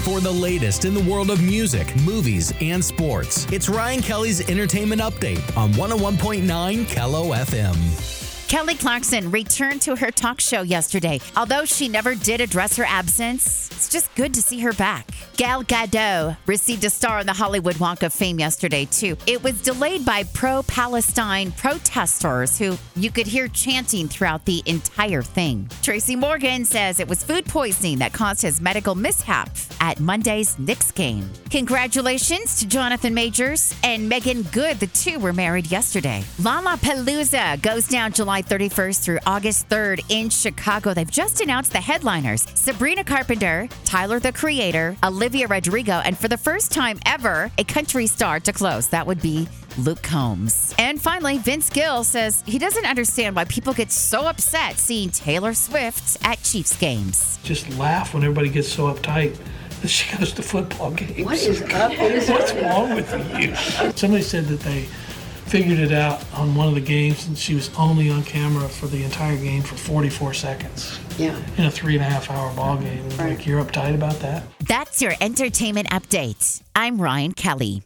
for the latest in the world of music, movies, and sports. It's Ryan Kelly's Entertainment Update on 101.9 Kello FM. Kelly Clarkson returned to her talk show yesterday. Although she never did address her absence, it's just good to see her back. Gal Gadot received a star on the Hollywood Walk of Fame yesterday, too. It was delayed by pro-Palestine protesters who you could hear chanting throughout the entire thing. Tracy Morgan says it was food poisoning that caused his medical mishap at Monday's Knicks game. Congratulations to Jonathan Majors and Megan Good. The two were married yesterday. Lollapalooza goes down July 31st through August 3rd in Chicago. They've just announced the headliners: Sabrina Carpenter, Tyler the Creator, Olivia Rodrigo, and for the first time ever, a country star to close. That would be Luke Combs. And finally, Vince Gill says he doesn't understand why people get so upset seeing Taylor Swift at Chiefs games. Just laugh when everybody gets so uptight that she goes to football games. What is up? What's wrong with you? Somebody said that they figured it out on one of the games, and she was only on camera for the entire game for 44 seconds. Yeah. In a 3.5-hour ball game. Right. Like, you're uptight about that? That's your entertainment update. I'm Ryan Kelly.